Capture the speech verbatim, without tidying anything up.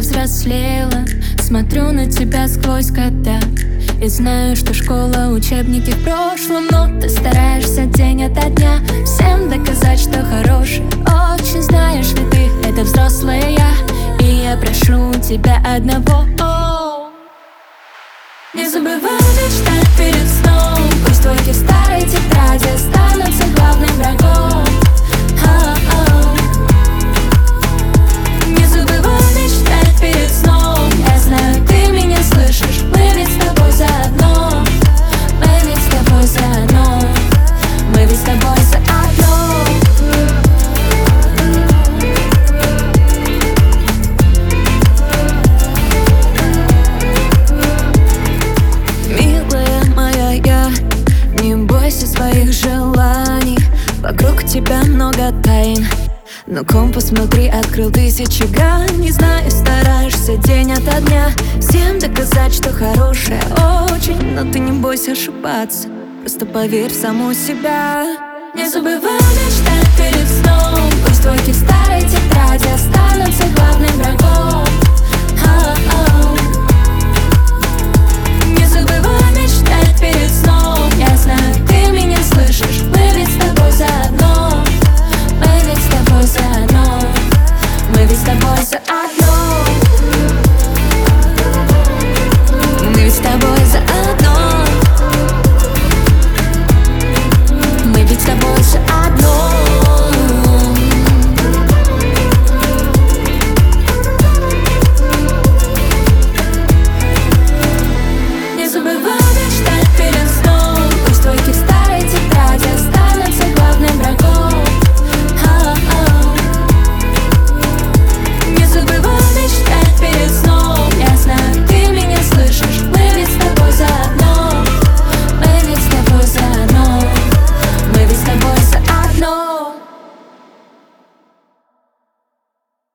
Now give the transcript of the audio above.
повзрослела, смотрю на тебя сквозь года и знаю, что школа, учебники в прошлом, но ты стараешься день ото дня всем доказать, что хороший. Очень знаешь ли ты, это взрослая я, и я прошу тебя одного: не забывай мечтать перед сном. Пусть твои старые тетради останутся главным врагом. О-о-о. Не забывай мечтать перед сном. Я знаю, ты меня слышишь. Мы ведь с тобой заодно. Мы ведь с тобой заодно. Мы ведь с тобой заодно. Своих желаний, вокруг тебя много тайн, но компас внутри открыл тысячи грань. Не знаю, стараешься день ото дня всем доказать, что хорошая очень, но ты не бойся ошибаться, просто поверь в саму себя. Не забывай мечтать перед сном. Пусть твои старые тетради останутся главным врагом.